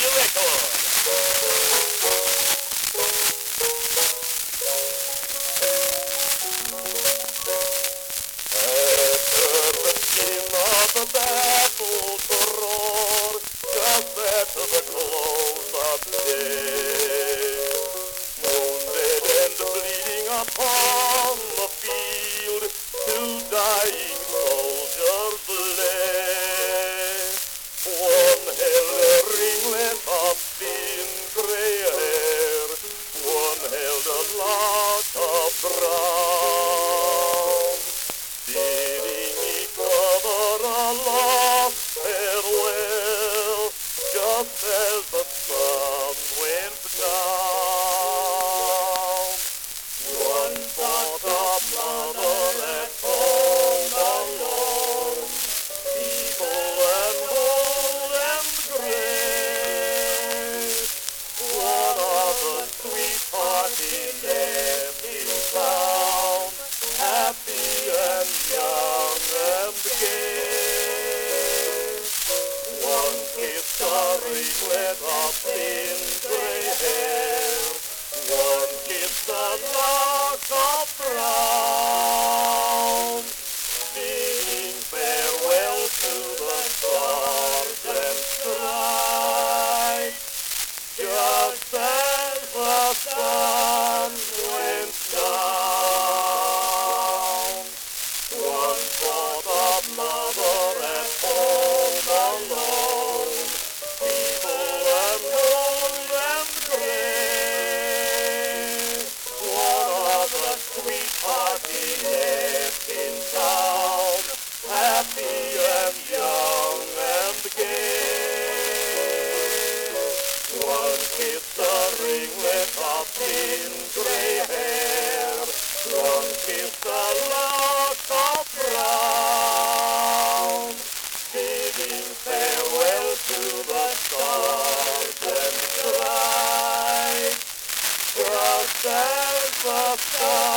The battle to roar, just at the close of day. Wounded and bleeding upon the field, two dying soldiers lay. One held a ringlet of thin gray hair, one held a lock of brown. Bidding each other a last farewell, just as the sun went down. One thought of mother at home alone, feeble and old and gray. One of the sweethearts he left in town, happy and young and gay. One kissed a ringlet of thin gray hair, one kissed a lock of brown, bidding farewell to the sergeant's strike, just as the sun went down. One thought of mother at home alone, feeble and old and gray. One of the sweethearts he left in town, happy and young and gay. One kissed a ringlet of thin gray hair, one kissed a lock of brown, bidding farewell to the sergeant's strike, just as the sun